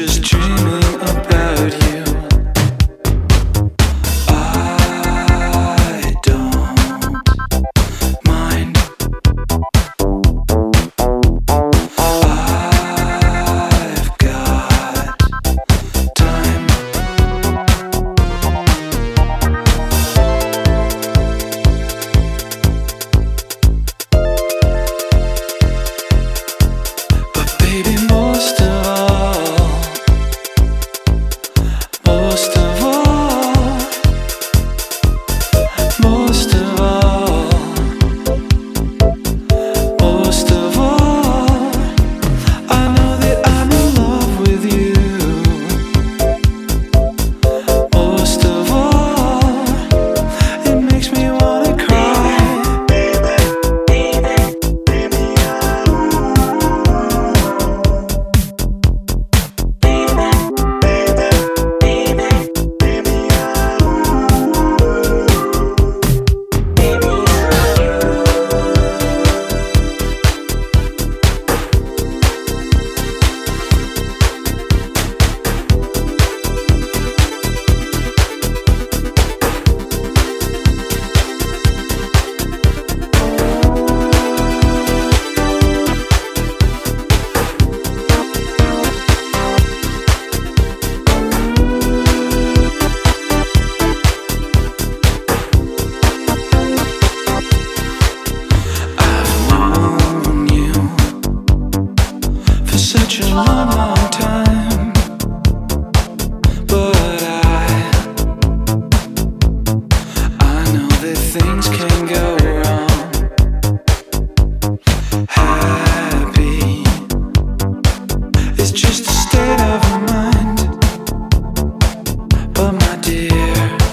just dreaming about you. I don't mind. I've got time. But baby, most of all, most of all, most of all, most of all, I know that I'm in love with you. Most of all, it makes me wanna cry. Known you for such a long, long time, but I know that things can go wrong. Happy is just a state of mind, but my dear,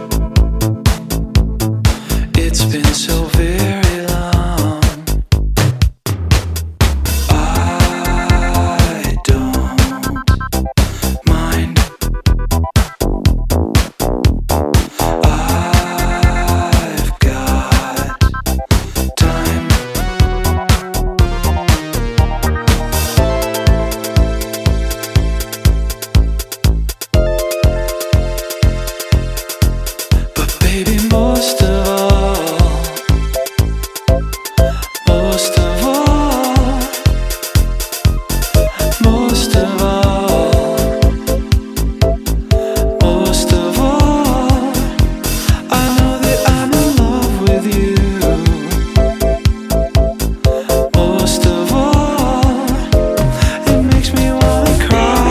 it's been so very long. I don't mind. I've got time. But baby, most of all, most of all, most of all, most of all, I know that I'm in love with you. Most of all, it makes me wanna cry.